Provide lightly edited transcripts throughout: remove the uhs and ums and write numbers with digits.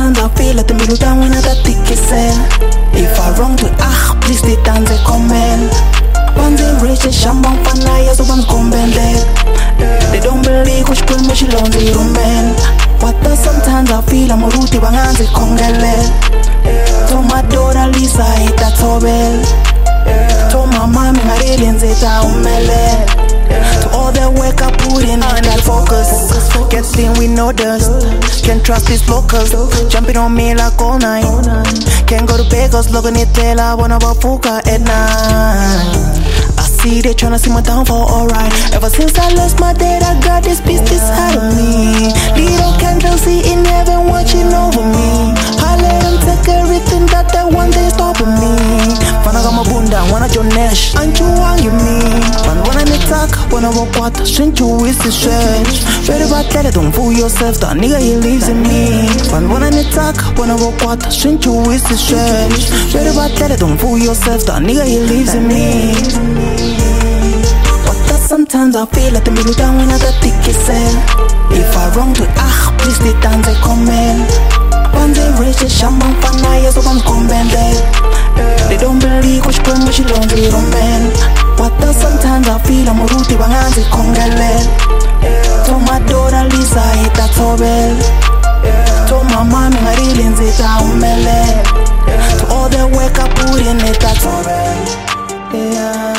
sometimes I feel like the middle down when I got thick if I wrong to please they dance a comment. Once they reach the shambang fanaya so one's combende. They don't believe which queen she loans the man. What does sometimes I feel I'm a rooty banganzi congele. To my daughter Lisa hit that tobel. To my mommy I really nzeta umele. To all the work I put in on that focus. Getting with no dust. Can't trust these locals. Jumping on me like all night. Can't go to bed cause looking at tell I wanna fuka at night. I see they tryna see my downfall, alright. Ever since I lost my dad, I got this beast inside of me. Little candle see in heaven watching over me. I let them take everything that they want, they stopping me. Fana kama bunda, wana jonesh, anchu wangi me. Man wana nitaka, wana wakwata, shinchu is the stretch. Ready about that, don't fool yourself, that nigga he lives in me. Man wana nitaka, wana wakwata, shinchu is the stretch. Ready about that, don't fool yourself, that nigga he lives in me. Sometimes I feel like the middle down when I got thick if I wrong to please they dance a comment. Once they reach the shambang fanaya so one's combende. They don't believe which queen she loans the man. What does sometimes I feel I'm a rooty banganzi congele. To my daughter Lisa hit that tobel. To my mommy I really nzeta umele. To all the work I put in it that tobel. Yeah.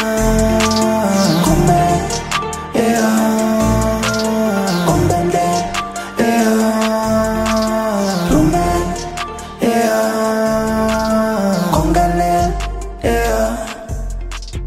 Yeah.